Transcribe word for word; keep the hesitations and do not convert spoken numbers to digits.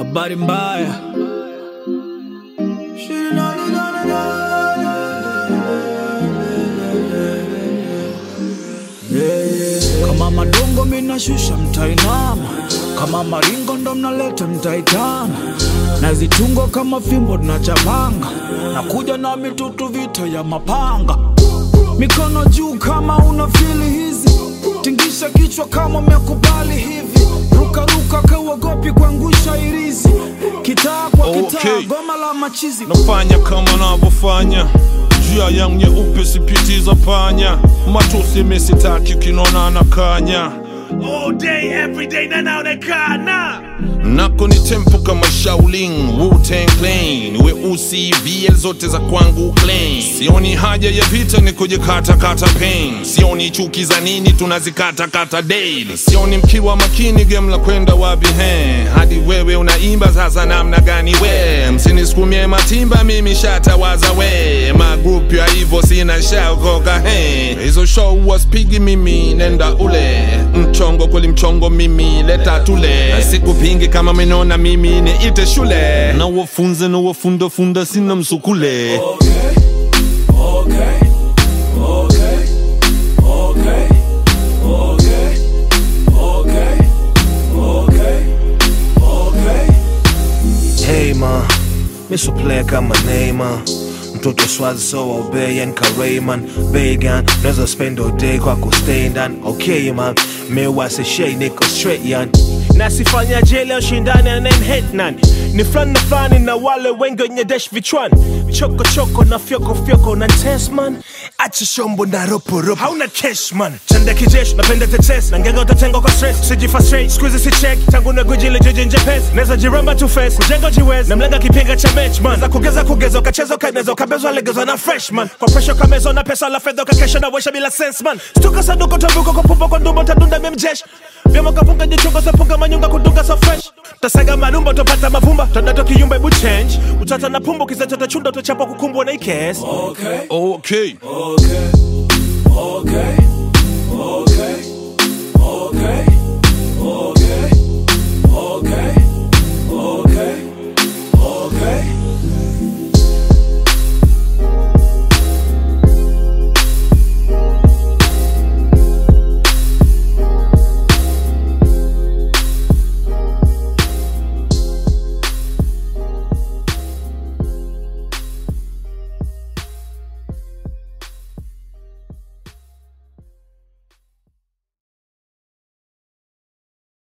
Habari mbaya. Kama madongo minashusha mtainama, kama maringo ndo mnaleta mtaitana, na zitungo kama fimbo na chabanga, na kuja na mitutu vita ya mapanga. Mikono juu kama una fili hizi, tingisha kichwa kama umekubali hivi, ruka ruka kauogopi kuangusha irizi, kitaa kwa kitaa, okay. Goma la machizi nafanya kama navyofanya, jia yangu nyeupe sipitiza panya, matusi misitaki kinona na kanya. All day, every day, na naonekana nako ni tempo kama Shaolin, Wu-Tang Clan, weusi V L zote za kwangu clean. Sioni haja ya vita ni kujikata kata pain, sioni chuki za nini tunazikata kata daily. Sioni mkiwa makini game la kwenda wapi he, hadi wewe unaimba sasa namna gani we. Msiniskumie matimba mimi shatawaza we, magroup ya hivyo sina shaokoka he. Hizo show waspigi mimi nenda ule, mchongo kweli mchongo mimi leta tule. Siku pingi kama menona mimi ni ite shule, na wafunze na wafunda funda sina msukule. Okay, okay, okay, okay, okay, okay, okay, okay. Hey man, miso player kama Neymar, mtoto swazi so obey and Karayman Vegan, naweza spend all day kwa kustay ndani. Okay man, mewa se shay niko straight yan, na sifanya jele ushindani and hate nani. Ni flani na flani na wale wengi wenye dash vichwani, choko choko na fyoko fyoko na test man, achi shombo na ropo ropo hauna cash man. Chanda kijesh napenda tetes na ngega utatengo kwa stress, sijifa straight squeeze si check tangu na gujile jeje nje pes, neza jiramba tu face kujenga jiwez na mlenga kipiga cha match man, za kugeza kugeza kachezo kanezo kabezwa legezwa na freshman, kwa pressure kamezo na pesa la fedha kakesha na wesha bila sense man. Stuka saduko tabuko kwa pupo kwa ndumbo tadunda memjesh, vyama kapunga jichungo sapunga manyunga kudunga so fresh, tasaga manumbo topata mavumba tondato kiyumba ibu change, utata na pumbo kizacho tachunda tochapa kukumbwa na ikes. Okay, okay, okay, okay, okay, okay, okay.